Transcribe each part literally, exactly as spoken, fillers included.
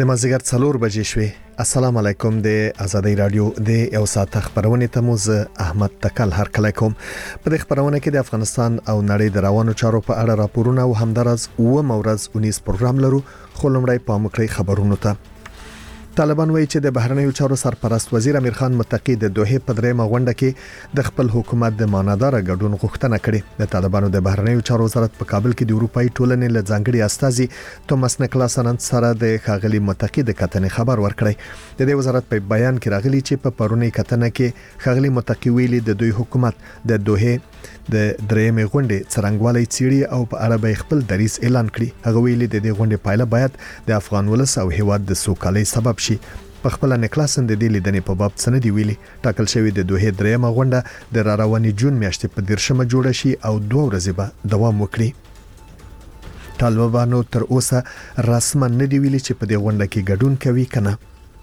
د مازیګر څلور بجې شوې. السلام علیکم. د آزادۍ رادیو د یو ساعت خبرونه ته مو زه احمد تکل هر کله کوم. په دې خبرونه کې د افغانستان او نړۍ د روانو چارو په اړه راپورونه او همدارز و مورز اونیس پروګرام لرو. خو لمړی پام وکړئ خبرونو ته. طالبان وایي چې د بهرنیو چارو سرپرست وزیر امیر خان متقی د دوحه په درېمه غونډه کې د خپل حکومت د مانادار ګډون غوښتنه کړې. د طالبانو د بهرنیو چارو وزارت په کابل کې د اروپאי ټولنې له ځانګړي استازي توماس نکلاسن سره د خاغلی متقی د کتنې خبر ورکړی. د دې وزارت په بیان کې راغلی چې په پرونی کتنه کې خاغلی متقی ویلي د دوی حکومت د دوحه د درېمې غونډې څرنګوالي چيري او په اړه به خپل دریس اعلان کړي. هغه ویلي د دې غونډې پایله باید د افغان ولس او هیواد د سوکالۍ سبب شي. په خپل نکلاسن د دې لیدنې په باب څه نه دی ویلي. ټاکل شوی د دوحه درېمه غونډه د رارواني جون میاشتې په دیرشمه جوړه شي او دوه ورځې به دوام وکړي. طالبانو تر اوسه رسما نه دی ویلي چې په دې غونډه کې ګډون کوي کنه.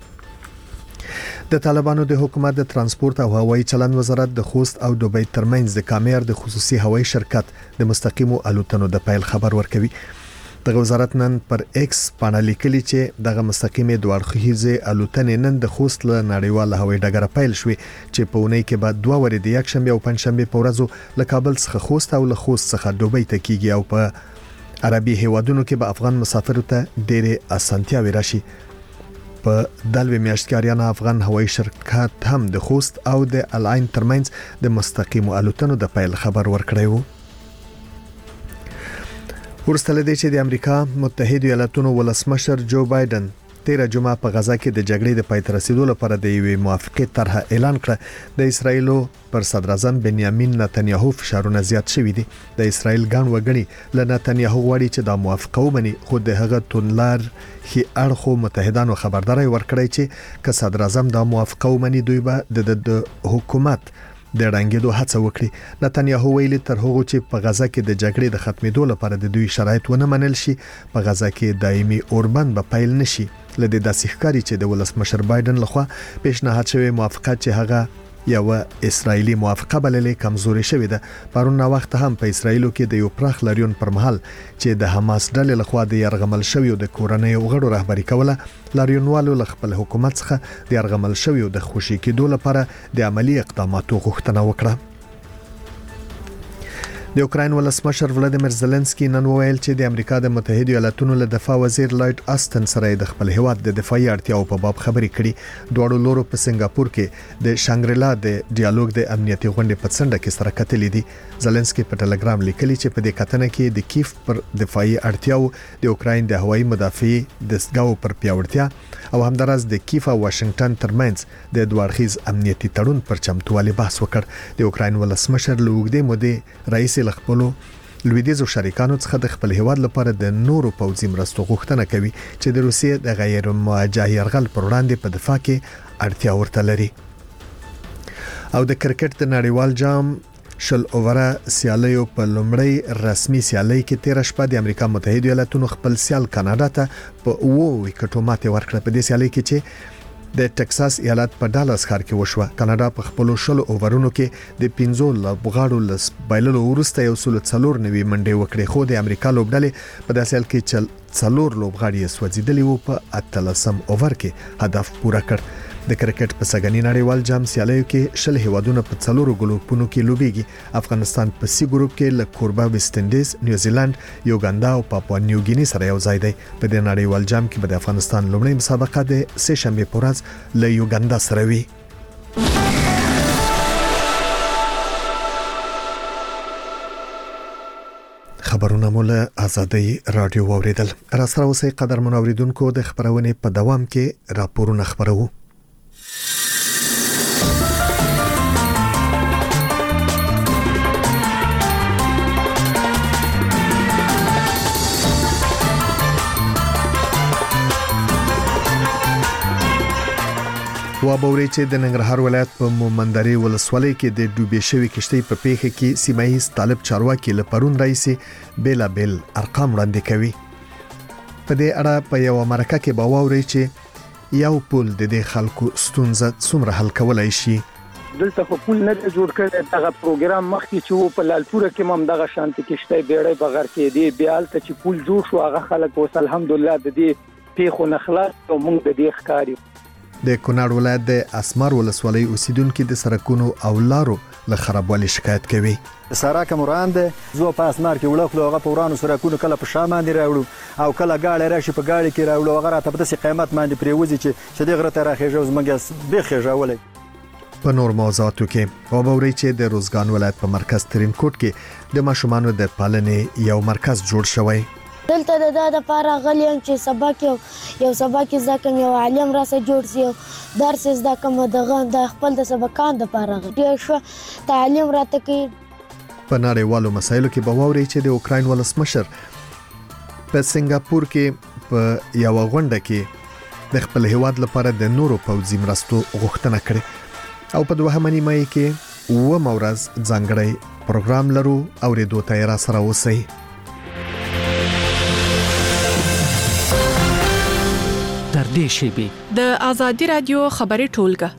د طالبانو د حکومت د ترانسپورت او هوایي چلند وزارت د خوست او دوبۍ ترمنځ د کامیر د خصوصي هوایي شرکت د مستقیمو الوتنو د پیل خبر ورکوي. دغه وزارت نن پر ایکس باندې لیکلي چې دغه مستقیمه دوړخیزه الوتنې نن د خوست له نړیوال هوایي ډګر پیل شوې چې په اونۍ کې بعد دوه ورځې د یک شنبه او پنځشنبه په ورځو له کابل څخه خوست او له خوست څخه دوبۍ ته کیږي او په عربي هیوادونو کې به افغان مسافرو ته ډېرې اسانتیاوې راشي. په دلوي میاشتکاریانه افغان هوایي شرکت هم د خوست او د الاین ترمنځ د مستقیمو الوتنو د پیل خبر ورکړی وو. ورسته لدې چې د امریکا متحده ایالاتونو ولسمشر جو بایدن تیره جمعه په غزا کې د جګړې د پای ته رسیدو لپاره د یوې موافقې طرح اعلان کړ. د اسرایل پر صدر اعظم بنیامین نتنیاهو فشارونه زیات شوي دي. د اسرایل ګڼ وګړي له نتنیاهو غواړي چې د موافقه ومني، خو د هغه تونلار هي اړخو متحدانو خبرداري ورکړی چې که صدر اعظم د موافقه ومني دوی به د حکومت د رنګېدو هڅه وکړي. نتنیاهو ویلي تر هغه چې په غزا کې د جګړې د ختمېدو لپاره د دوی شرایط ونه منل شي، په غزا کې دایمي اوربند به پیل نشي. لدې داسې ښکاري چې د ولسمشر بایدن لخوا پیشنهاد شوی موافقه چې هغه یو اسرایلی موافقه بللې کمزوري شوې ده. پرون وخت هم په اسرایلو کې د یو پراخ لاریون پر مهال چې د حماس ډلې لخوا د يرغمل شوی د کورنۍ غړو رهبری کوله، لاریونوالو ل خپل حکومت څخه د يرغمل شوی د خوشي کېدو لپاره د عملی اقداماتو غوښتنه وکړه. د اوکراین ولسمشر ولادیمیر زيلنسکي نن وویل چې د امریکا د متحده ایالاتونو له دفاع وزیر لایډ آستن سره د خپل هیواد د دفاعي اړتیاو په باب خبرې کړي. دوړو لورو په سنگاپور کې د شانګریلا د ډیالوګ د امنیتي غونډې په څنډه کې سره کتلې دي. زيلنسکي په ټلګرام لیکلي چې په دې کتنه کې د کیف پر دفاعي اړتیاو، د اوکراین د هوایي مدافعي دستګاو پر پیاوړتیا او همدارس د کیف او واشنگټن ترمنځ د دوړخیز امنیتي تړون پر چمتووالي بحث وکړ. د اوکراین ولسمشر لوګدې مودې رئیس خپلو لویدیزو شریکانو څخه د خپل هیواد لپاره د نورو پوځي مرستو غوښتنه کوي چې د روسیې د غیر مواجه یرغل پر وړاندې په دفاع کې اړتیا ورته لري. او د کرکټ د نړیوال جام شل اووره سیالیو په لومړی رسمي سیالي کې تیر شپه د امریکا متحده ایالاتونو خپل سیال کاناډا ته په اوو وکټو ماتې ورکړه. په دې سیالي کې چې د ټکساس ایالت په ډالاس ښار کې وشوه. کاناډا په خپل شل اوورونو کې د پنځو لوبغاړو لس بایللو وروسته یو سل څلور نوي منډې وکړې، خو د امریکا لوبډلې په داسې حال کې چې څلور لوبغاړي سوځیدلي وو په اتلسم اوور کې هدف پوره کړ. د کرکټ په سګنی نړیوال جام سیالیو کې شل هیوادونه په څلورو ګروپونو کې لوبېږي. افغانستان په سی ګروپ کې له کوربه ویسټ انډیز، نیوزیلند، یوګاندا او پاپوا نیو ګینی سره یو ځای دی. په دې نړیوال جام کې به د افغانستان لومړی مسابقه د سه شنبه په ورځ له یوګاندا سره وي. خبرونه مول آزادۍ رادیو اوریدل. را سره اوسئ قدر منوریدونکو، د خبرونه په دوام کې راپورونه خبرو. وابوري چې د ننګرهار ولایت په مومندري ولسوالۍ کې د ډوبې شوی کشتۍ په پیښه کې سیمایي طالب چارواکي له پرون رئیس بیلا بیل ارقام وړاندې کوي. په دې اړه په یو مرکه کې باوري چې یو پول د دې خلکو ستونزه څومره حل کولای شي. دلته خو پول نه جوړ کړی. دغه پروګرام مخکې چې و په لالپوره کې هم دغه شانتي کشتۍ بیړۍ بغیر کې دی، بیا الته چې پول جوړ شو هغه خلک اوس الحمدلله د دې پیښو نه خلاص او موږ د دې ښکاری. د کونړ ولایت د اسمار ولسوالۍ اوسیدونکو د سړکونو او لارو له خرابوالي شکایت کوي. سړک مران ده زو په اسمار کې وړو هغه په ورانو سړکونو کله په شام باندې راوړو او کله گاړي راشي په گاړي کې راوړو هغه راته په داسې قیمت باندې پریوزي چې چې دغه ته راخېږي زمونږ به خېژولې. په نور موضوعاتو کې وبوري چې د روزګان ولایت په مرکز ترین کوټ کې د ماشومانو د پالنې یو مرکز جوړ شوی. دلته د دا د پاره غلیم چې سبق یو یو سبق زده کوم یو عالم راسه جوړ سی درس زده کوم دغه د خپل د سبقان د پاره ډیر شو تعلیم راته کوي. په نړیوالو مسایلو کې به ووري چې د اوکراین ولسمشر په سنگاپور کې په یو غونډه کې د خپل هیواد لپاره د نورو پوځي مرستو غوښتنه کړې او په دوهمه نیمه کې و مورز ځانګړی پروګرام لرو او ریډو تیار سره اوسئ. تر دې شیبې د آزادي رادیو خبري ټولګه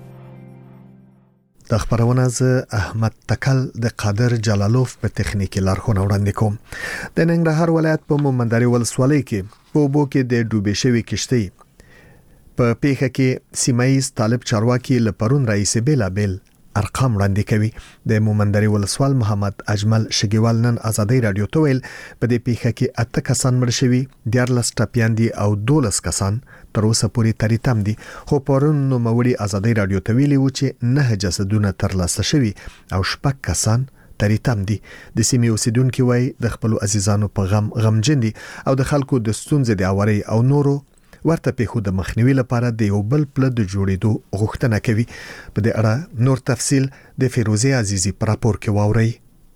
د خبرونه ز احمد تکل د قادر جلالوف په تخنیکی لارښوونه وړاندې کوم. د ننګرهار ولایت په مومندري ولسوالۍ کې په اوبو کې د ډوبې شوی کشتۍ په پیښه کې سیمایي طالب چارواکي لپرون رئیس بیلابل ارقام وړاندې کوي. د مومندري ولسوال محمد اجمل شګیوال نن آزادي رادیو ته ویل په دې پیښه کې اته کسان مړ شوي، دیارلس ټپیان دي او دولس کسان تر اوسه پورې تریتم دي. خو پرون نو موري آزادي رادیو ته ویلي و چې نه جسدونه ترلاسه شوي او شپږ کسان تریتم دي. د سیمې اوسیدونکو وای د خپل عزیزانو په غم غمجن دي او د خلکو د ستونزې د اوري او نورو ورته پیښو د مخنیوي لپاره د یو بل پل د جوړېدو غوښتنه کوي. په دې اړه نور تفصیل د فیروزه عزیزی پر راپور کې واوري.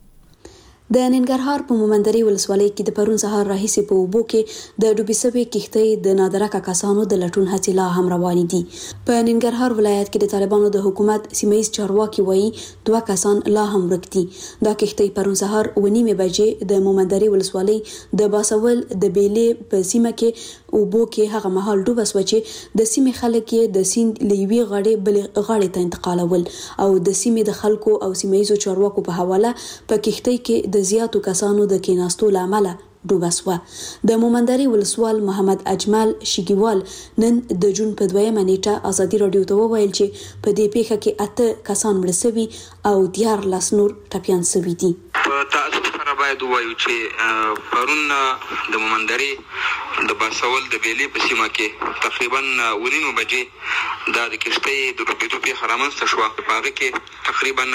د ننګرهار په مومندري ولسوالۍ کې د پرون سهار راهیسې په اوبو کې د ډوبې شوې کښتۍ د نادرکه کسانو د لټون هڅې لا هم روانې دي. په ننګرهار ولایت کې د طالبانو د حکومت سیمایي چارواکي وایي دوه کسان لا هم ورک دي. دا کښتۍ پرون سهار و نیمه بجې د مومندري ولسوالۍ د باسول د بیلې په سیمه کې اوبو کې هغه مهال ډوبه شو چې د سیمې خلک یې د سیند لیوي غاړې بل غاړې ته انتقالول او د سیمې د خلکو او سیمایي چارواکو په حواله په کښتۍ کې د زیاتو کسانو د کیناستو لامل ډوبه شوه. د مومندري ولسوال محمد اجمل شګیوال نن د جون په دویمه نیټه آزادي رادیو ته وویل چې په دې پیښه کې اته کسان مړ شوي او دیارلس نور ټپیان شوي دي. په تاسو سره باید ووایو چې پرون د مومندري د باسول د بیلې په سیمه کې تقریبا ونیمه بجې دا د کښتۍ د ډوبېدو پیښه رامنځته شوه. په هغه کې تقریبا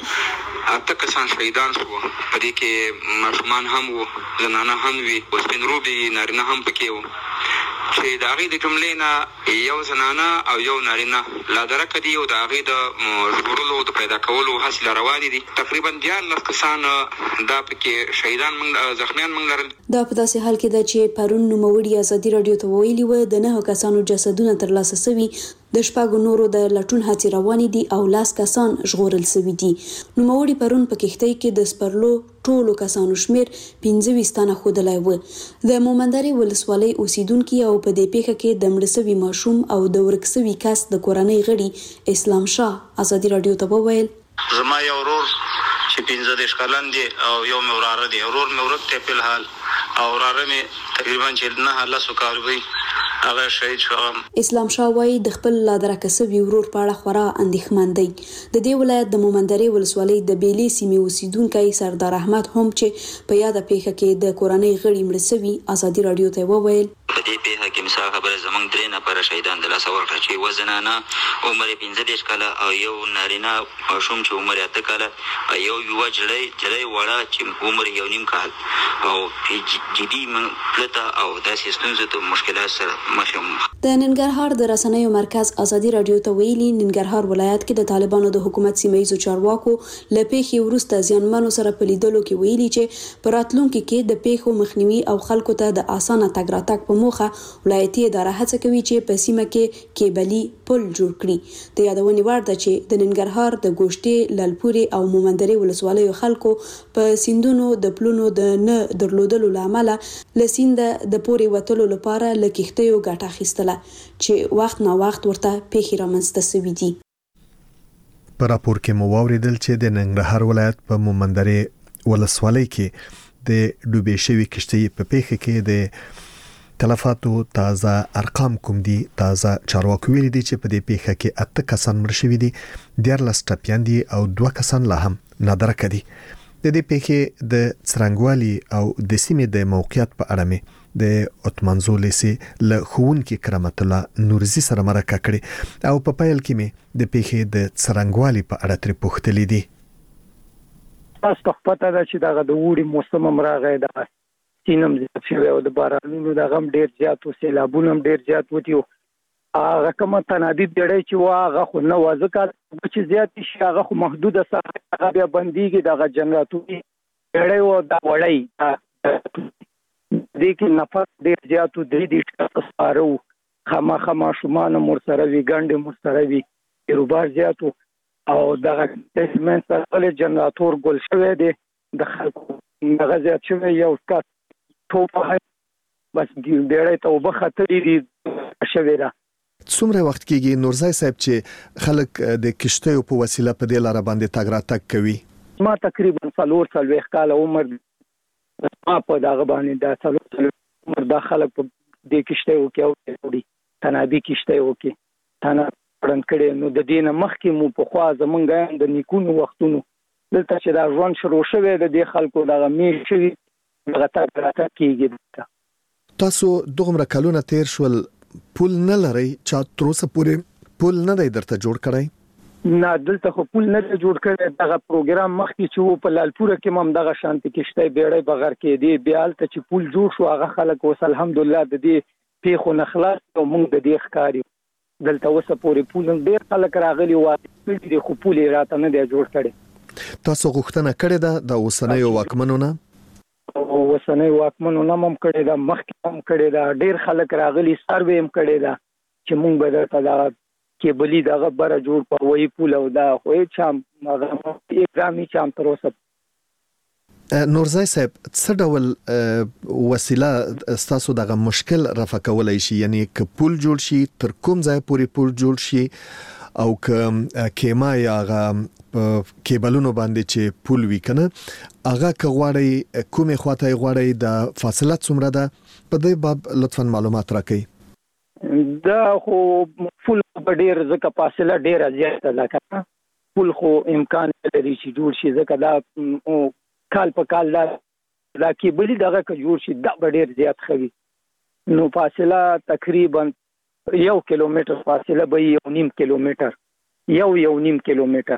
اته کسان شهیدان شوه. په دې کې ماشومان هم وو، زنانه هم وي، سپین روبي نارینه هم پکې وو چې د هغې د جملې نه یو زنانه او یو نارینه لادرکه دي او د هغې د ژغورلو د پیدا کولو هڅې روانې دي. تقریبا دیارلس کسان دا پکې شهیدان موږ زخمیان موږ لرل. دا په داسې حال کې ده چې پرون نوموړي آزادي رادیو ته ویلي وه د نهو کسانو جسدونه ترلاسه شوي، د شپږو نورو د لټون هڅې روانې دي او لاس کسان ژغورل شوي دي. نوموړي پرون په کښتۍ کې د سپرلو ټولو کسانو شمیر پنځه ویشت تنه ښودلی و. د مومندري ولسوالۍ اوسیدونکي او په دې پیښه کې د مړه شوي ماشوم او د ورک شوي کس د کورنۍ غړي اسلام شاه آزادي رادیو ته وویل زما یو ورور چې پنځه دېرش کلن دی او یو مې وراره دی. ورور مې ورک دی په الحال او وراره مې تقریبا چې نه لسو کال وي هغه شهید شو. اسلام شاه وایي د خپل لادرکه شوي ورور په اړه خورا اندېښمن دی. د دې ولایت د مومندري ولسوالۍ د بیلې سیمې اوسیدونکی سردار احمد هم چې په یاده پیښه کې د کورنۍ غړي مړه شوي آزادي رادیو ته وویل په دې پیښه کې مثال خبره زمونږ درې نفره شهیدان د لاسه ورکړه چې یوه زنانه عمر یې پنځه دېرش کاله او یو نارینه ماشوم چې عمر یې اته کاله او یو یوه جړۍ جړۍ وړه چې عمر یو نیم کال او جدي پلته او داسې ستونزو ته مشکلات سره مخ یم. د ننګرهار د رسنیو مرکز آزادي رادیو ته ویلي ننګرهار ولایت کې د طالبانو د حکومت سیمایي چارواکو له پیښې وروسته زیانمنو سره په لیدلو کې ویلي چې په راتلونکي کې د پیښو مخنیوي او خلکو ته د اسانه تګ راتګ په موخه ولایتي اداره هڅه کوي چې په سیمه کې کیبلي پل جوړ کړي. د یادونې وړ ده چې د ننګرهار د ګوشتې، لالپورې او مومندري ولسوالیو خلکو په سیندونو د پلونو د نه درلودلو له امله له سینده د پورې وتلو لپاره له کښتیو ګټه اخیستله چې وخت نا وخت ورته پیښې رامنځته شوي دي. په راپور کې مو واوریدل چې د ننګرهار ولایت په مومندري ولسوالۍ کې د ډوبې شوې کښتۍ په پیښه کې د تلفاتو تازه ارقام کوم دي؟ تازه چارواکي ویلي دي چې په دې پیښه کې اته کسان مړ شوي دي، دیارلس ټپیان دي او دوه کسان لا هم نادرکه دي. د دې پیښې د څرنګوالي او د سیمې د موقعیت په اړه مې د اتمانزو لیسي له ښوونکي کرامت الله نورزي سره مرکه کړې او په پیل کې مې د پیښې د څرنګوالي په اړه ترې پوښتلې دي. تاسو پته ده چې دغه د وړي موسم هم راغی، د سینم زیات شوی او د بارانونو د غم ډیر زیات او سیلابونه هم ډیر زیات وتی. هغه کومه تنادي ډړې چې واغه خو نه وځکه چې زیات شي هغه خو محدوده ساحه هغه بیا بنديږي، دغه جنراتوري ډړې او د وړۍ د کې نفس ډیر زیات او د دې ښکارو خامخا ماشومان مر سره وی ګنډې مر سره وی روبار زیات او دغه تسمن سره جنراتور ګل شوی دی د خلکو دغه زیات شوی یو کس توپه بس ډېرې ته وبخته دي شوی را. څومره وخت کېږي نورزای صاحب چې خلک د کشتیو په وسیله په دې لار باندې تګ راتګ کوي؟ ما تقریبا څلور څلوېښت کاله عمر ما په دغه باندې د څلور څلوېښت عمر د خلک په دې کشتیو کې او تنابي کشتیو کې تنه پړن کړي. نو د دینه مخکې مو په خوا زمونږ د نیکونو وختونو دلته چې دا ژوند شروع شوی د دې خلکو دغه میش شوی دغه تګ راتګ کېږي. تاسو دومره کلونه تیر شول، پول نه لري چې تر اوسه پورې پول نه دی درته جوړ کړی؟ نه دلته خو پول نه جوړ کړی. دغه پروګرام مخکې چې و په لالپوره کې هم دغه شانتي کشته بیړۍ بغیر کې دی، بیا الته چې پول جوړ شو هغه خلک اوس الحمدلله د دې پیښو نه خلاص او موږ د دې ښکاری دلته اوسه پورې پول ډېر خلک راغلي وو چې خو پول راته نه دی جوړ کړی. تاسو غوښتنه کړې ده د اوسنیو واکمنو نه؟ وسنۍ واکمنو نه هم کړی دا، مخکې هم کړی دا، ډیر خلک راغلي سروې هم کړی دا چې مونږ به درته دا کېبلي دغه بره جوړ په وایي پول او دا خو هېڅ هم هغه اقدام هېڅ هم تر اوسه. نورزای صاحب څه ډول وسیله ستاسو دغه مشکل رفع کولی شي؟ یعنی که پول جوړ شي تر کوم ځای پورې پول جوړ شي او که کېما یا هغه کېبلونو باندې چې پول وي کنه هغه که غواړئ کومې خواته یې غواړئ د فاصله څومره ده په دې باب لطفا معلومات راکړئ. دا خو پول په ډېر ځکه فاصله ډېره زیاته ده که پول خو امکان لري چې جوړ شي ځکه دا کال په کال دا دا کېبلي دغه که جوړ شي دا به ډېر زیات ښه وي. نو فاصله تقریبا یو کیلومتر فاصله به یو نیم کیلومتر یو یو نیم کیلومتر.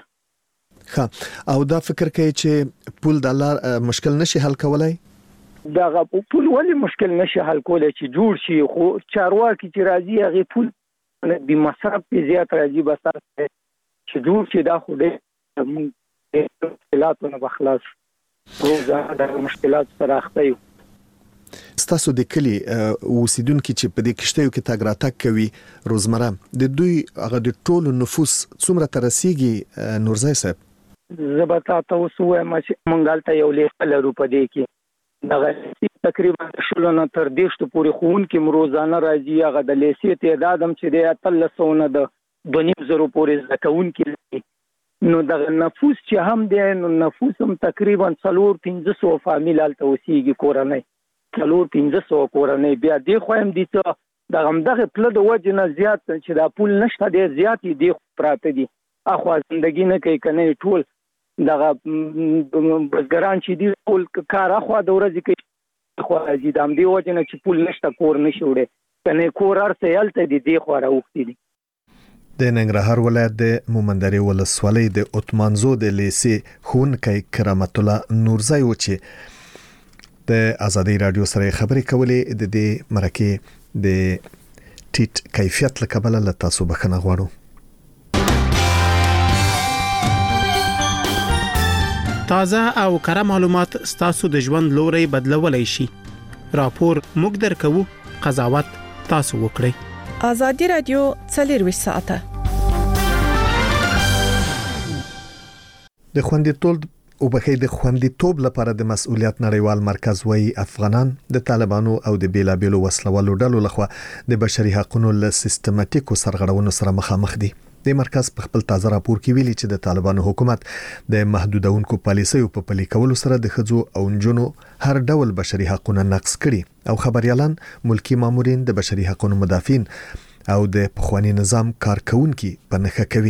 ښه او دا فکر کوي چې پول د لار مشکل نشي حل کولای؟ دا پول ولې مشکل نشي حل کولای چې جوړ شي، خو چارواکي چې راځي هغه پول به مصرف په زیات راځي بس چې جوړ شي دا خو دې مشکلاتو نه بخلاص روزانه د مشکلات سره اخته یو. ستاسو د کلی اوسیدونکو چې په دې کشتیو کې تګ راتګ کوي روزمره د دوی هغه د ټولو نفوس څومره ترسيږي نورزای صاحب؟ زبتا تاسو وایم چې منګالته یو لیکل لرو په دې کې دغه تقریبا شلو نه تر دیشت پورې خون کې روزانه راځي. هغه د لیسي تعداد هم چې د اتلسونه د دونیم زرو پورې زکون کې نو دغه نفوس چې هم دی نو نفوس هم تقریبا څلور پنځه سوه فامیل الته اوسېږي کورنۍ څلور پنځه سوه کورنۍ. بیا دې خو هم دي څه د همدغه پله د وجې نه زیات چې دا پول نشته دی زیات یې دې پراته دي اخوا زندګي نه کوي که نه ټول دغه بزګران چې دي ټول کار اخوا د ورځې کوي خوا راځي د همدې وجې نه چې پول نشته کور نشي وړی که نه کور هر څه هلته دي دې خوا راوښتي دي. د ننګرهار ولایت د مومندرې ولسوالۍ د اتمانزو د لیسې ښوونکی کرامت الله نورزی و چې د آزادۍ رادیو سره خبرې کولې د دې مرکې د ټیټ کیفیت له کبله له تاسو بخښنه غواړو. تازه او کره معلومات ستاسو د ژوند لوري بدلولای شي. راپور موږ درکو، قضاوت تاسو وکړئ. آزادۍ رادیو څلور ساعته د خوندیتوب او بخې د خوندیتوب لپاره د مسؤلیت نړیوال مرکز وایي افغانان د طالبانو او د بیلابیلو وسلوالو ډلو لخوا د بشري حقوقو له سیستماتیکو سرغړونو سره مخامخ دي. د مرکز په خپل تازه راپور کې ویلي چې د طالبانو حکومت د محدودونکو پالیسیو په پلي کولو سره د ښځو او نجونو هر ډول بشري حقوقونه نقض کړي او خبريالان، ملکی مامورین، د بشري حقوقو مدافعین او د پخوانی نظام کارکونکو په نخښه کوي.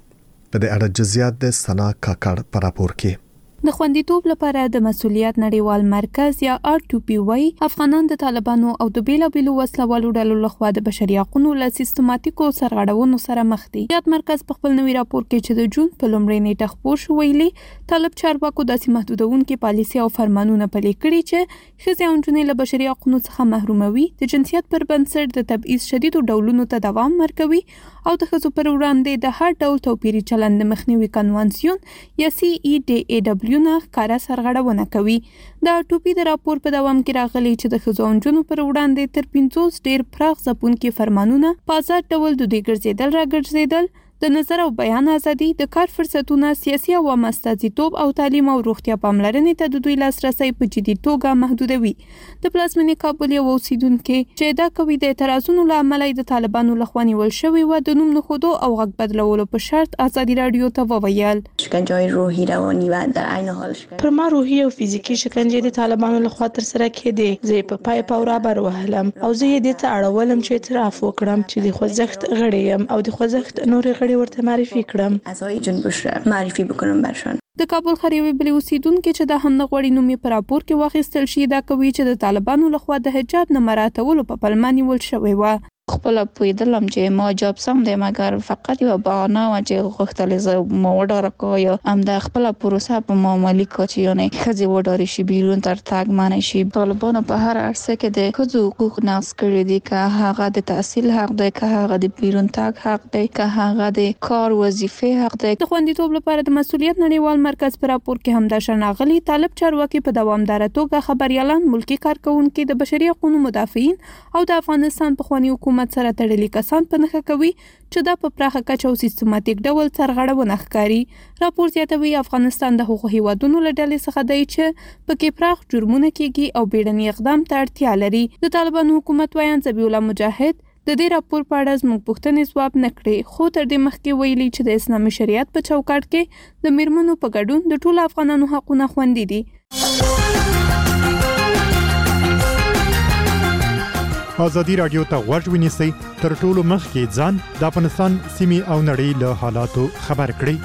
په دې اړه جزئیات د سنا کاکړ په راپور کې. د خوندیتوب لپاره د مسؤلیت نړیوال مرکز یا آر ټو پی وايي افغانان د طالبانو او د بیلابیلو وسلوالو ډلو لخوا د بشري حقوقو له سیستماتیکو سرغړونو سره مخ دي. یاد مرکز په خپل نوي راپور کې چې د جون په لومړۍ نیټه خپور شو ویلي طالب چارواکو داسې محدودونکو پالیسي او فرمانونه پلي کړي چې ښځې او نجونې له بشري حقوقو څخه محروموي، د جنسیت پر بنسټ د تبعیض شدیدو ډولونو ته دوام ورکوي او د ښځو پر وړاندې د هر ډول توپیري چلند مخنیوي کنوانسیون یا سی ای ډي ای ډبلیو نه کارا سرغړونه کوي. دا ټوپی د راپور په دوام کې راغلي چې د ښځو او نجونو پر وړاندې تر پنځوس ډیر پراخ ځپونکي فرمانونه په آزاد ډول د دې ګرځیدل راګرځیدل، د نظر او بیان ازادي، د کار فرصتونه، سیاسي او عامه استازیتوب او تعلیم او روغتیا پاملرنې ته د دوی لاسرسي په جدي توګه محدودوي. د پلازمینې کابل یو اوسیدونکو چې دا کوي د اعتراضونو لامل د طالبانو لخوا نیول شوی و د نوم نخودو او غږ بدلولو په شرط ازادي رادیو ته وویل شکنجه روحي رواني و در عین حال پر ما روحي او فزیکی شکنجه د طالبانو لخوا تر سره کېده. زه په پای پاورا بر وهلم او زه یې د ته اړولم چې اعتراف وکړم چې د خوځښت غړی یم او د خوځښت نور غړي ورته معرفي کړم. اعضای جنبش معرفي بکنم برشان. د کابل خریوي بلی اوسیدونکو چې د هم نغوړی نومي پر راپور کې واخیستل شي دا کوي چې د طالبانو لخوا د حجاب نه مراتولو په پلمه نیول شوی و. خپل پویدلم چې ما جاب سم دی مګر فقط یو بهانه و چې غوښتل زه ما وډاره کو یا هم د خپل پروسه په معاملې کو چې یو نه خځې وډاري شي بیرون تر تاګ معنی شي. طالبانو په هر عرصه کې د خځو حقوق نقض کړي دي، که هغه د تحصیل حق دی، که هغه د بیرون تاګ حق دی، که هغه د کار وظیفه حق دی. د خوندیتوب لپاره د مسؤلیت نړیوال مرکز پر راپور کې هم د شناغلي طالب چارواکي په دوامدار توګه خبريالان، ملکی کارکونکو، د بشري حقوقو مدافعین او د افغانستان په خواني حکومت سره تړلي کسان په نخښه کوي چې دا په پراخه کچه او سیستماتیک ډول سرغړونه ښکاري. راپور زیاتوي افغانستان د حقوقي هیوادونو له ډلې څخه دی چې پکې پراخ جرمونه کیږي او بیړني اقدام ته اړتیا لري. د طالبانو حکومت وایي ذبیح الله مجاهد د دې راپور په اړه زموږ پوښتنې ځواب نه کړې، خو تر دې مخکې ویلي چې د اسلامي شریعت په چوکاټ کې د میرمنو په ګډون د ټولو افغانانو حقونه خوندي دي. ازادي رادیو ته غوږ ونیسئ، تر ټولو مخکې ځان د افغانستان سیمې او نړۍ له حالاتو خبر کړئ.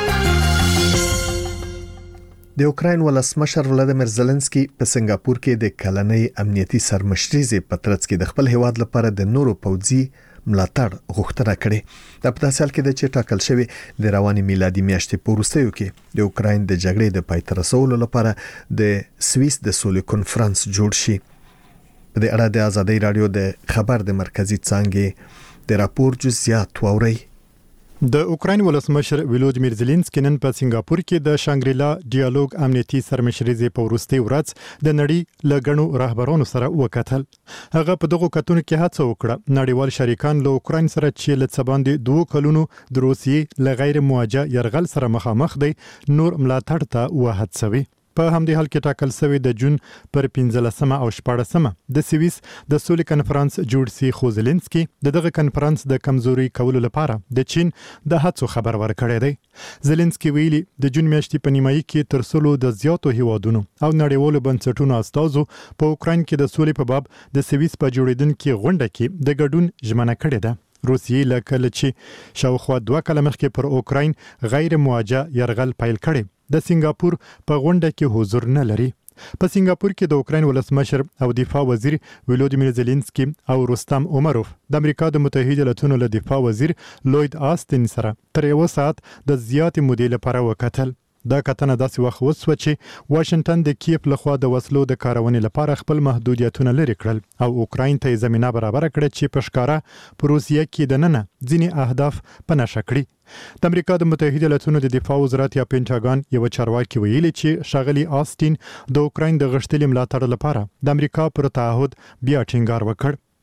د اوکراین ولسمشر ولادیمیر زيلنسکي په سنگاپور کې د کلنۍ امنیتي سرمشريزې په ترڅ کې د خپل هیواد لپاره د نورو پوځي ملاتړ غوښتنه کړې. د په تاسو کې د چې ټاکل شوی د رواني میلادي میاشتې په وروستیو کې د اوکراین د جګړې د پای ته رسولو لپاره د سویس د سولې کنفرانس جوړ شي. په دې اړه د ازادي رادیو د خبر د مرکزی څانګې د راپور جزئیات ووري. د اوکراین ولسمشر ولودیمیر زيلنسکي نن په سنگاپور کې د شانګریلا ډیالوګ امنیتي سرمشريزې په وروستي ورځ د نړۍ له غنو رهبرانو سره وکتل. هغه په دغه کتون کې هڅه وکړه نړیوال شریکان له اوکراین سره چې له څباندې دوه کلونو د روسیې له غیر مواجه يرغل سره مخامخ دي نور ملاتړ ته وهڅوي. په همدې حال کې ټاکل شوی د جون پر پنځلسمه او شپاړسمه د سویس د سولې کنفرانس جوړ سي. خو زيلنسکي دغه کنفرانس د کمزوري کولو لپاره د چین د هڅو خبر ورکړی دی. زيلنسکي ویلي د جون میاشتې په نیمایي کې تر څلو د زیاتو هیوادونو او نړیوالو بنسټونو استازو په اوکراین کې د سولې په باب د سویس په جوړیدونکو غونډه کې د ګډون ژمنه کړې ده. روسیې لکه چې شاوخوا دوه کاله مخکې پر اوکراین غیر مواجه يرغل پیل کړي د سنگاپور په غونډه کې حضور نه لري. په سنگاپور کې د اوکراین ولسمشر او دفاع وزیر ولودیمیر زيلنسکي او رستم عمروف د امریکا د متحده ایالاتونو له دفاع وزیر لوید آستین سره تر یو ساعت د زیات مودې لپاره وکتل. دا کتنه داسې وخت وسوه چې واشنگټن د کیف لخوا د وسلو د کارونې لپاره خپل محدودیتونه لري کړل او اوکراین ته زمينه برابر کړه چې په ښکارا په روسیه کې د نننه ځینې اهداف په نشه کړي. د امریکا د متحده ایالاتونو د دفاع وزارت یا پینټاګان یو چارواکي ویلي چې شاغلي آستین د اوکراین د غښتلي ملاتړ لپاره د امریکا پر تعهد بیا ټینګار وکړ.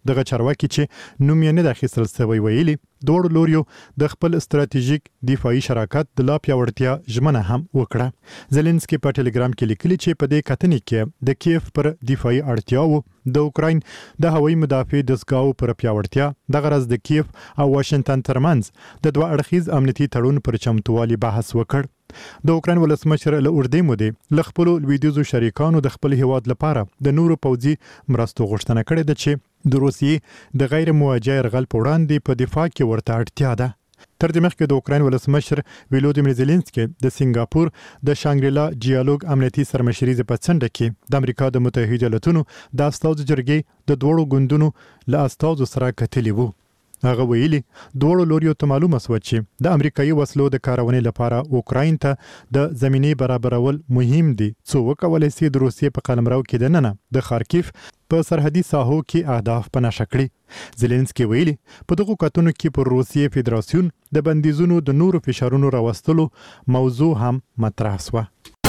دغه چارواکي چې نوم یې نه د اخیستل شوی ویلي دوړ لوریو د خپل استراتیژیک دفاعي شراکت د لا پیاوړتیا ژمنه هم وکړه. زيلنسکي په ټلګرام کې لیکلي چې په دې کتنې کې د کیف پر دفاعي اړتیاو د اوکراین د هوایي مدافع دستګاو پر پیاوړتیا د غرض د کیف او واشنگټن ترمنځ د دوه اړخیز امنیتي تړون پر چمتووالي بحث وکړ. د اوکراین ولسمشر له اوردې مودې ل خپل لویدیزو شریکانو د خپل هیواد لپاره د نورو پوځي مرستو غوښتنه کړې ده چې د روسیې د غیر مواجه يرغل په وړاندې په دفاع کې ورته اړتیا ده. تر دې مخکې د اوکراین ولسمشر ولودیمیر زيلنسکي د سنگاپور د شانګریلا ډیالوګ امنیتي سرمشري په څنډه کې د امریکا د متحده ایالاتونو د استازو جرګې د دوړو ګوندونو له استازو سره کتلي وو. هغه ویلي دوړو لوریو ته معلومه سو چې د امریکایي وسلو د کارونې لپاره اوکراین ته د زمینې برابرول مهم دي څو وکولای شي د روسیې په قلمرو کې د ننه د خارکیف په سرحدي ساحو کې اهداف په نښه کړي. زيلنسکي ویلي په دغه کتنو کې پر روسیې فدراسیون د بندیزونو د نورو فشارونو راوستلو موضوع هم مطرح شوه.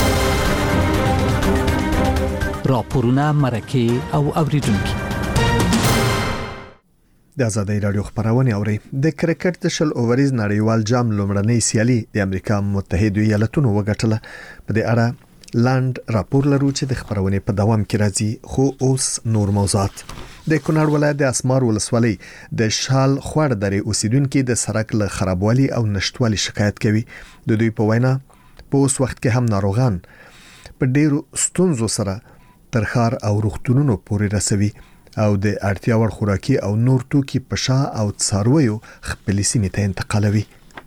راپورونه مرکه او اوریدونکو د آزادۍ رادیو خبرونه اوري. د کرکټ د شل اووریز نړیوال جام لومړنۍ سیالي د امریکا متحده ایالاتونو وګټله. په دې اړه لاند راپور لرو چې د خبرونه په دوام کې راځي. خو اوس نور موضوعات. د کونړ ولایت د اسمار ولسوالۍ د شال خوړ درې اوسیدونکو د سړک له خرابوالي او نشټوالي شکایت کوي. د دوی په وینا په اوس وخت کې هم ناروغان په ډیرو ستونزو سره ترخار او روغتونونو پورې رسوي او د اړتیا وړ خوراکي او نور توکي په شا او څارویو خپل سیمې ته انتقالوي.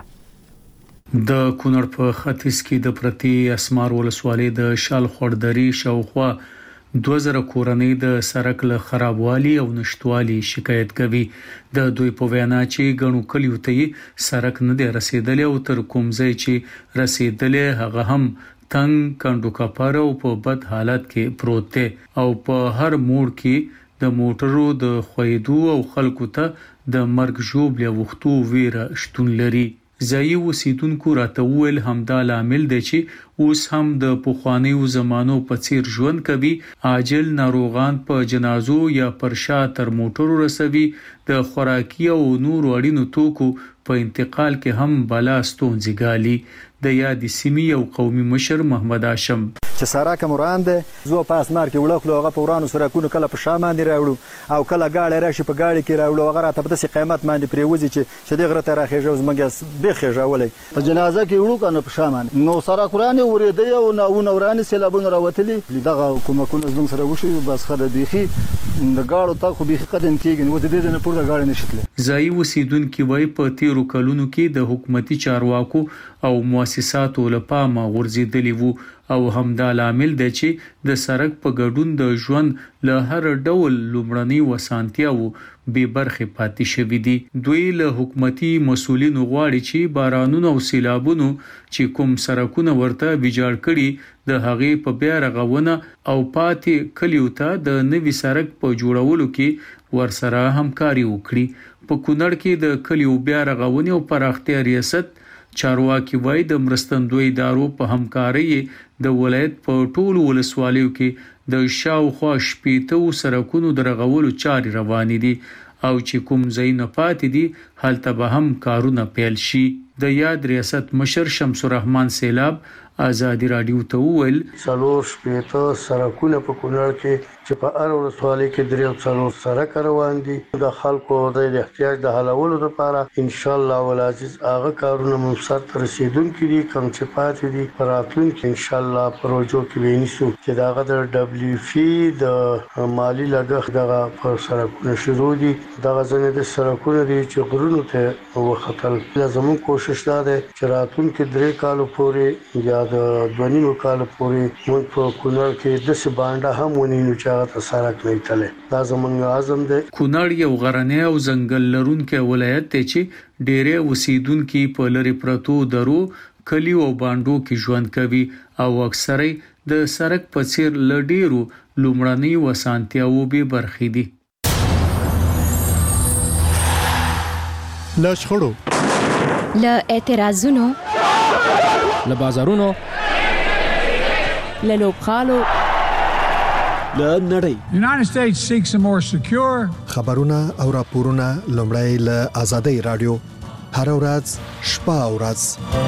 د کونړ په ختیځ کې د پرتی اسمار ولسوالۍ د شال خوړدري شاوخوا دوه زره کورنۍ د سړک له خرابوالي او نشټوالي شکایت کوي. د دوی په وینا چې غنو کلیو ته سړک نه دی رسیدلی او تر کوم ځای چې رسیدلی هغه هم تنگ کندو کپاره او په بد حالت کې پروت دی او په هر موړ کې د موټرو د خویدو او خلکو ته د مرګ ژوبل وختو ویره شتون لري. ځایي اوسیدونکو راته ویل همدا لامل دی چې اوس هم د پخوانیو زمانو په څیر ژوند کوي. عاجل ناروغان په جنازو یا پر شا تر موټرو رسوي. د خوراکي او نور اړینو توکو په انتقال کې هم بلا ستونزې ګالي. د یادې سیمې او قومي مشر محمد هاشم چې سراکه مرانده زو په اسمار کې وړخلو هغه په ورانو سره کو کله په شام باندې راوړو او کله گاړه راشي په گاړي کې راوړو هغه راته په داسې قیمت باندې پریوزي چې چې دغه ته راخېږي زمګه به خېژولې په جنازه کې وړو کنه په شام باندې نو سره قران ورېدې او نو نوراني سیلابونه راوتلي دغه حکومتونه زموږ سره وشي بس خره بيخي د گاړو تا خو بيخي قدم کېږي نو د دې نه پورته گاړه نشتله. ځایي اوسیدونکو وای په تیرو کلونو کې د حکومتي چارواکو او مؤسساتو لپاره ورزيدلی وو او همدا لامل دی چې د سړک په ګډون د ژوند له هر ډول لومړني وسانتیاو به برخه پاتې شوې دي. دوی له حکومتي مسولینو غواړي چې بارانونو او سیلابونو چې کوم سړکونه ورته ویجاړ کړي د هغې په بیا رغونه او پاتې کلیو ته د نوي سړک په جوړولو کې ورسره همکاري وکړي. په کونړ کې د کلیو بیا رغونې او پراختیا ریاست چارواکي وای د مرستندوی ادارو په همکاري د ولایت په ټولو ولسوالیو کې د شاوخوا شپېته سرکونو درغولو چاري روانې دي او چې کوم ځای نه پاتې دي هلته به هم کارونه پیل شي. د یاد ریاست مشر شمس الرحمن سیلاب آزادی رادیو ته ویل څلور شپېته سرکونه په کونړ کې چې په هر ولسوالۍ کې درې څلور سرک روان دي. د خلکو د احتیاج د حلولو لپاره ان شاء الله ولعزیز هغه کارونه مو سر ته رسیدونکي دي. کوم چې پاتې دي په راتلونکي ان شاء الله پروژو کې وینیسو چې داغه د دبليو فی د مالی لګښت دغه پر سرکونه شروع دي. دغه ځنه د سرکونه دي چې غرونو ته وختل. لازم کوشش دا ده چې راتلونکي درې کالو پورې یا د دونیمو کال پورې موږ په کونړ کې د سی باندې هم ونیو چې هغه سړک نه تله. دا زمونږ اعظم دی. کونړ یو غرنی او ځنګل لرونکی ولایت دی چې ډېرې اوسیدونکو په لری پرتو درو کلیو او باندو کې ژوند کوي او اکثره د سړک په څیر لډیرو لومړني وسانتیاو به برخې دي. لاشخړو ل اعتراضونو ل بازارونو ل لوبخالو له نړۍ. خبرونه او راپورونه لومړی له آزادۍ رادیو هر ورځ شپه او ورځ.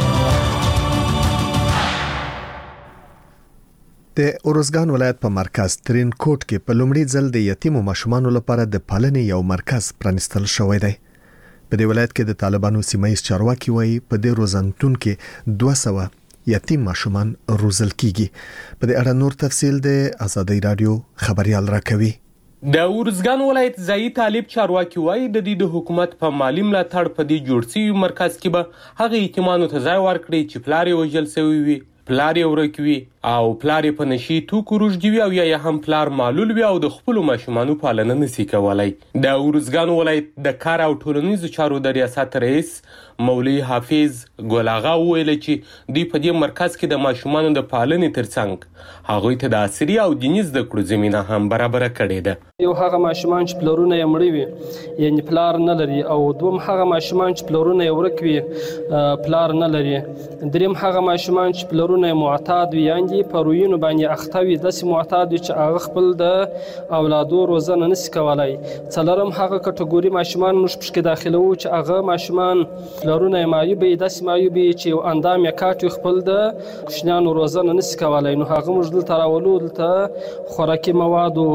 د اورزګان ولایت په مرکز ترین کوټ کې په لومړي ځل د یتیمو ماشومانو لپاره د پالنې یو مرکز پرانستل شوی دی. په دې ولایت کې د طالبانو سیمایي چارواکي وایي په دې روزنتون کې دوه سوه یتیم ماشومان روزل کیږي. په دې اړه نور تفصیل د آزادۍ رادیو خبريال راکوي. د اورزګان ولایت ځایي طالب چارواکي وایي د دې د حکومت په مالی ملاتړ په دې جوړ شوی مرکز کې به هغه یتیمانو ته ځای ورکړي چې پلار یې وژل شوی وي، پلار یې ورک وي او پلار یې په نشي توکو روږدي وي او یا هم پلار معلول وي او د خپلو ماشومانو پالنه نشي کولای. د اورزګان ولایت د کار او ټولنیزو چارو د ریاست رئیس مولوی حافظ ګل آغا ویل چې دوی په دې مرکز کې د ماشومانو د پالنې ترڅنګ هغوی ته د عصري او دیني زده کړو زمینه هم برابر کړې ده. یو هغه ماشومان چې پلرونه یې مړ وي یعنی پلار نه لري، او دوم هغه ماشومان چې پلرونه یې ورک وي پلار نه لري، دریم هغه ماشومان چې پلرونه یې معتاد وي یعنی په روینو باندې اخته وي داسې معتاد وي چې هغه خپل د اولادو روزنه نشي کولای. څلورم هغه کټګوري ماشومان موږ پکې داخلو چې هغه ماشومان پلرونه یې معیوب وي، داسې معیوب وي چې اندام یې کاټ وي خپل د کوچنیانو روزنه نشي کولای. نو هغه موږ دلته راولو، دلته خوراکي مواد او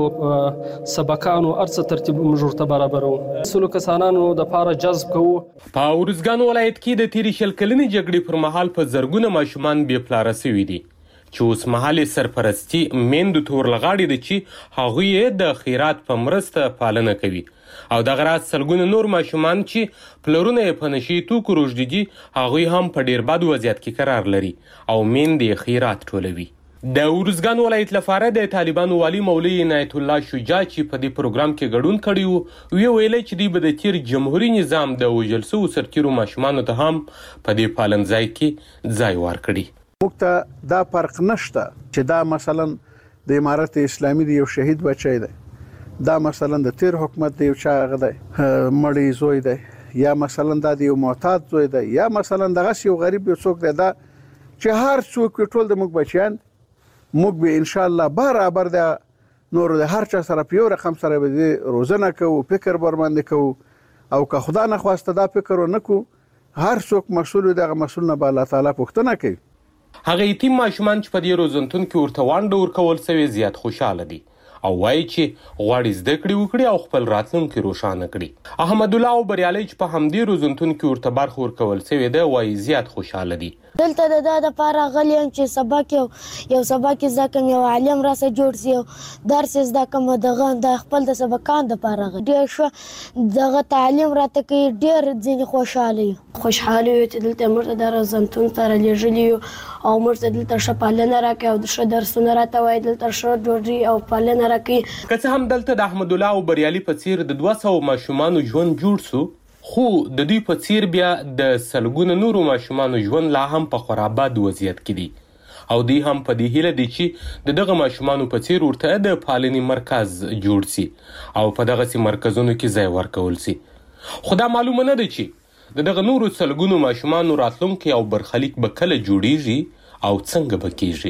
سبقانو ارڅ ترتیب موږ ورته برابرو، سلو کسانانو د پاره جذب کوو. په اورزګان ولایت کې د تیری شل کلنې جګړې پر مهال په زرګونه ماشومان بې پلاره شوي دي چې اوس مهال سرپرستی میندو تور لغاړي دي چې هغوی د خیرات په مرسته پالنه کوي او دغه راز سلګونه نور ماشومان چې پلرونه یې په نشي توکو روږدي دي هغوی هم په ډیر بد وضعیت کې قرار لري او میندې خیرات ټولوي. د اورزګان ولایت لپاره د طالبانو والی مولوی عنایت الله شجاع چې په دې پروګرام کې ګډون کړی وو وی ویل چې دوی به د تیر جمهوریت نظام د وژل شوو سرتیرو ماشومانو ته هم په دې پالنځای کې ځای ورکړي. موږ ته دا فرق نشته چې دا مثلا د امارت اسلامي دی یو شهید بچی دی، دا مثلا د تیر حکومت دی یو چا هغه دی مړی زوی دی، یا مثلا دا د یو معتاد زوی دی، یا مثلا دغه یو غریب یو څوک دی. دا چې هر څوک ټول د موږ بچیان موږ به ان شاء الله برابر د نور د هر چا سره په یو رقم سره به روزنه کوو، فکر برباندې کوو، او که خدا نه خواسته دا فکر ونکو هر څوک مسؤل دغه مسؤل نه به الله تعالی پوښتنه کوي. هغه یتیم ماشومان چې په دې روزنتون کې ورته وانډه ورکول شوی زیات خوشاله دي او وایي چې غواړي زده کړې وکړي او خپل راتلونکی روښانه کړي. احمد الله او بریالي چې په همدې روزنتون کې ورته برخه ورکول شوی ده وایي زیات خوشاله دي. دلته د دا د پاره غلی یم چې سبق یو یو سبق زده کوم، یو عالم راسه جوړ سی، یو درس زده کوم، دغه د خپل د سبقان د پاره ډېر ښه دغه تعلیم راته کوي، ډېر ځینې خوشحاله یم. خوشحاله یو چې دلته موږ ته د روزنتون سره لېږلي یو او موږ ته دلته ښه پالنه راکوي او ښه درسونه راته وایي، دلته ښه ډوډۍ او پالنه راکوي. که څه هم دلته د احمد الله او بریالي په څیر د دوه سوو ماشومانو ژوند جوړ سو، خو د دوی په څیر بیا د سلګونه نورو ماشومانو ژوند لا هم په خورا بد وضعیت کې دی او دوی هم په دې هیله دي چې د دغه ماشومانو په څیر ورته د پالنې مرکز جوړ سي او په دغسې مرکزونو کې ځای ورکول سي. خو دا معلومه نه ده چې د دغه نورو سلګونو ماشومانو راتلونکی او برخلیک به کله جوړیږي او څنګه به کیږي.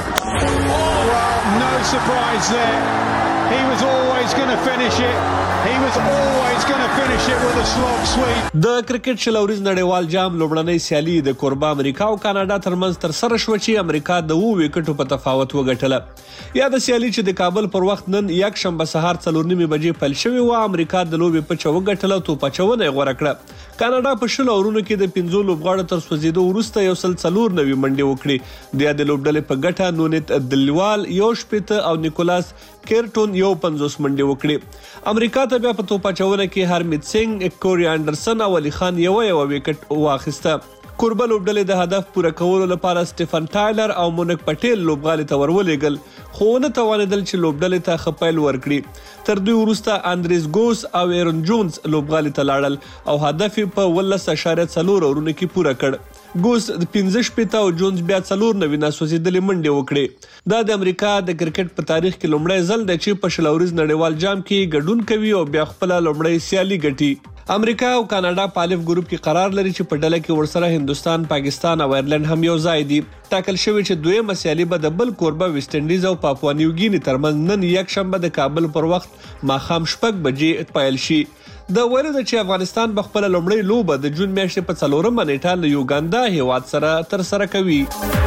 No surprise there. He was always going to finish it. He was always going to finish it with a slog sweep. د کرکټ شلوريز نړیوال جام لومړنۍ سیالي د کوربه امریکا او کاناډا ترمنځ تر سره شو چې امریکا د وو وکټو په تفاوت وګټله. یا د سیالي چې د کابل پر وخت نن یک شنبه سهار څلور نیمې بجې پیل شوې و، امریکا د لوبې په چو وګټله، توپ اچونه یې غوره کړه. کاناډا په شل اورونو کې د پنځو لوبغاړو تر سوځېدو وروسته یو سل څلور نوي منډې وکړې. د یادې لوبډلې په ګټه نونیت دلیوال یو شپېته او نیکولاس کیرټون یو پنځوس منډې وکړې. امریکا ته بیا په توپ اچونه کې هرمیت سنگ، کوري انډرسن او علي خان یو یو وکټ واخیسته. کوربه لوبډلې د هدف پوره کولو لپاره سټیفن ټایلر او مونک پټیل لوبغالي ته ورولېږل، خو ونه توانېدل چې لوبډلې ته ښه پیل ورکړي. تر دوی وروسته اندریس ګوس او ایرون جونز لوبغالي ته لاړل او هدف یې په ولس اشاریه څلور اورونو کې پوره کړ. ګوس د پنځه شپېته او جونز بیا څلور نوي ناسوځېدلې منډې وکړې. دا د امریکا د کرکټ په تاریخ کې لومړی ځل دی چې په شل اوريز نړیوال جام کې ګډون کوي او بیا خپل لومړی سیالي ګټي. امریکا او کاناډا په الف ګروپ کې قرار لري چې په ډله کې ورسره هندستان، پاکستان او آیرلند هم یو ځای دي. ټاکل شوی چې دویمه سیالي به د بل کوربه ویسټ انډیز او پاپوا نیو ګینی ترمنځ نن یک شنبه د کابل پر وخت ماښام شپږ بجې پیل شي. د ویلو د چې افغانستان به خپل لومړی لوبه د جون میاشتې په څلورمه نیټه له یوګاندا هیواد سره تر سره کوي.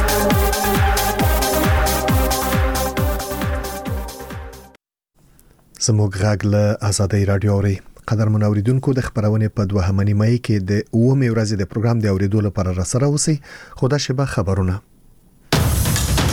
زموږ غږ له آزادۍ رادیو اوري. قدرمن اوریدونکو د خبرونه په دوه همنۍ مې کې د اومه ورځې د پروګرام د اوریدو لپاره را سره اوسئ. خدا شبه خبرونه